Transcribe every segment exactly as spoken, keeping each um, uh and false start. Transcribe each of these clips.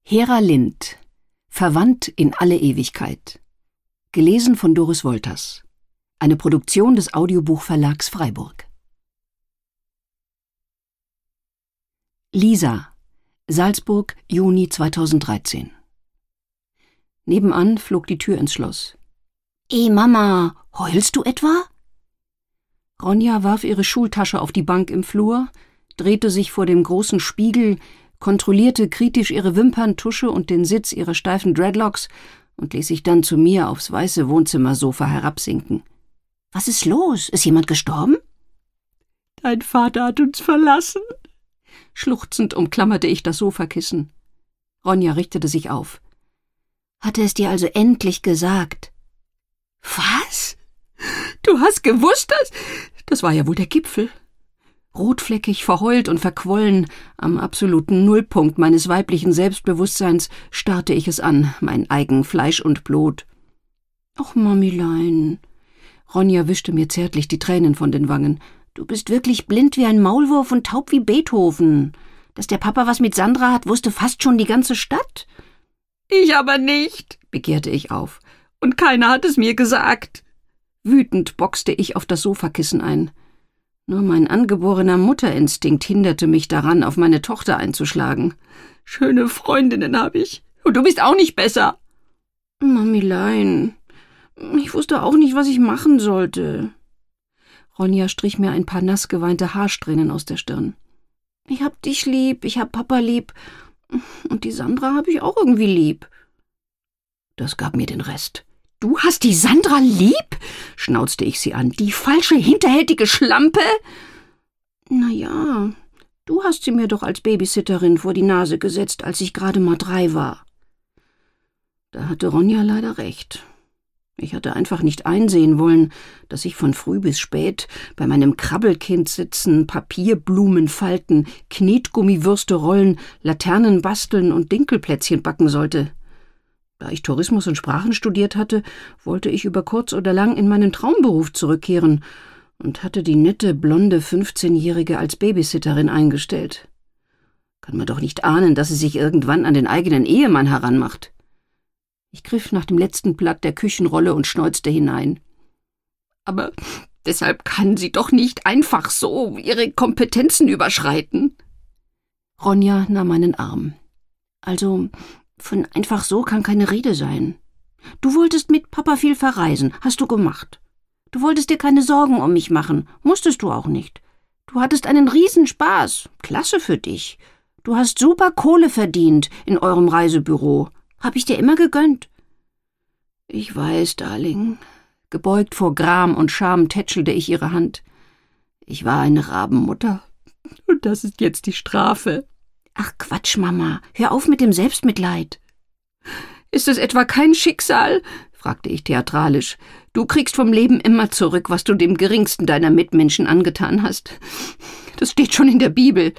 Hera Lind, Verwandt in alle Ewigkeit. Gelesen von Doris Wolters. Eine Produktion des Audiobuchverlags Freiburg. Lisa, Salzburg, Juni zweitausenddreizehn. Nebenan flog die Tür ins Schloss. »Eh, Mama, heulst du etwa?« Ronja warf ihre Schultasche auf die Bank im Flur, drehte sich vor dem großen Spiegel, kontrollierte kritisch ihre Wimperntusche und den Sitz ihrer steifen Dreadlocks und ließ sich dann zu mir aufs weiße Wohnzimmersofa herabsinken. »Was ist los? Ist jemand gestorben?« »Dein Vater hat uns verlassen.« Schluchzend umklammerte ich das Sofakissen. Ronja richtete sich auf. »Hat er es dir also endlich gesagt?« »Was? Du hast gewusst, dass... Das war ja wohl der Gipfel. Rotfleckig, verheult und verquollen, am absoluten Nullpunkt meines weiblichen Selbstbewusstseins, starrte ich es an, mein eigen Fleisch und Blut. »Ach, Mamilein«, Ronja wischte mir zärtlich die Tränen von den Wangen, »du bist wirklich blind wie ein Maulwurf und taub wie Beethoven. Dass der Papa was mit Sandra hat, wusste fast schon die ganze Stadt.« »Ich aber nicht«, begehrte ich auf, »und keiner hat es mir gesagt.« Wütend boxte ich auf das Sofakissen ein. Nur mein angeborener Mutterinstinkt hinderte mich daran, auf meine Tochter einzuschlagen. »Schöne Freundinnen habe ich, und du bist auch nicht besser.« »Mamilein, ich wusste auch nicht, was ich machen sollte.« Ronja strich mir ein paar nass geweinte Haarsträhnen aus der Stirn. »Ich hab dich lieb, ich hab Papa lieb, und die Sandra habe ich auch irgendwie lieb.« Das gab mir den Rest. »Du hast die Sandra lieb?«, schnauzte ich sie an. »Die falsche, hinterhältige Schlampe?« »Na ja, du hast sie mir doch als Babysitterin vor die Nase gesetzt, als ich gerade mal drei war.« Da hatte Ronja leider recht. Ich hatte einfach nicht einsehen wollen, dass ich von früh bis spät bei meinem Krabbelkind sitzen, Papierblumen falten, Knetgummiwürste rollen, Laternen basteln und Dinkelplätzchen backen sollte. Da ich Tourismus und Sprachen studiert hatte, wollte ich über kurz oder lang in meinen Traumberuf zurückkehren und hatte die nette, blonde fünfzehnjährige als Babysitterin eingestellt. Kann man doch nicht ahnen, dass sie sich irgendwann an den eigenen Ehemann heranmacht. Ich griff nach dem letzten Blatt der Küchenrolle und schneuzte hinein. »Aber deshalb kann sie doch nicht einfach so ihre Kompetenzen überschreiten.« Ronja nahm meinen Arm. »Also, von einfach so kann keine Rede sein. Du wolltest mit Papa viel verreisen, hast du gemacht. Du wolltest dir keine Sorgen um mich machen, musstest du auch nicht. Du hattest einen Riesenspaß, klasse für dich. Du hast super Kohle verdient in eurem Reisebüro. Hab ich dir immer gegönnt.« »Ich weiß, Darling.« Gebeugt vor Gram und Scham tätschelte ich ihre Hand. »Ich war eine Rabenmutter. Und das ist jetzt die Strafe.« »Ach Quatsch, Mama, hör auf mit dem Selbstmitleid.« »Ist es etwa kein Schicksal?«, fragte ich theatralisch. »Du kriegst vom Leben immer zurück, was du dem geringsten deiner Mitmenschen angetan hast. Das steht schon in der Bibel.«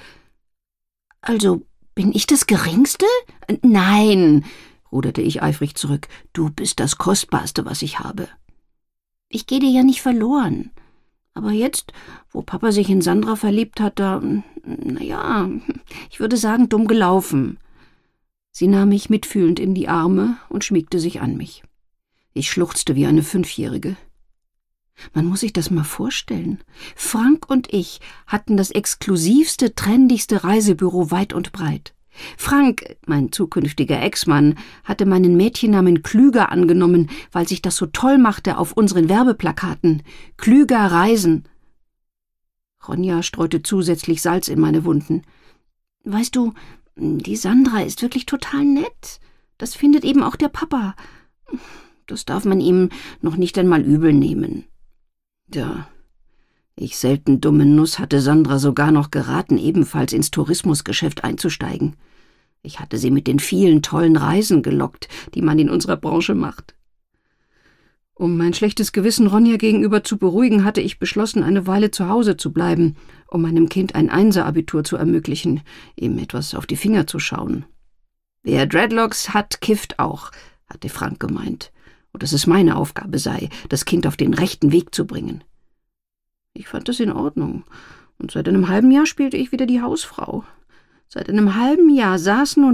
»Also, bin ich das Geringste?« »Nein«, ruderte ich eifrig zurück, »du bist das Kostbarste, was ich habe.« »Ich gehe dir ja nicht verloren. Aber jetzt, wo Papa sich in Sandra verliebt hat, da, na ja, ich würde sagen, dumm gelaufen.« Sie nahm mich mitfühlend in die Arme und schmiegte sich an mich. Ich schluchzte wie eine Fünfjährige. Man muss sich das mal vorstellen. Frank und ich hatten das exklusivste, trendigste Reisebüro weit und breit. Frank, mein zukünftiger Ex-Mann, hatte meinen Mädchennamen Klüger angenommen, weil sich das so toll machte auf unseren Werbeplakaten. Klüger reisen. Ronja streute zusätzlich Salz in meine Wunden. »Weißt du, die Sandra ist wirklich total nett. Das findet eben auch der Papa. Das darf man ihm noch nicht einmal übel nehmen.« Ja, ich selten dumme Nuss hatte Sandra sogar noch geraten, ebenfalls ins Tourismusgeschäft einzusteigen. Ich hatte sie mit den vielen tollen Reisen gelockt, die man in unserer Branche macht. Um mein schlechtes Gewissen Ronja gegenüber zu beruhigen, hatte ich beschlossen, eine Weile zu Hause zu bleiben, um meinem Kind ein Einser-Abitur zu ermöglichen, ihm etwas auf die Finger zu schauen. »Wer Dreadlocks hat, kifft auch«, hatte Frank gemeint, und dass es meine Aufgabe sei, das Kind auf den rechten Weg zu bringen. Ich fand das in Ordnung, und seit einem halben Jahr spielte ich wieder die Hausfrau. Seit einem halben Jahr saßen und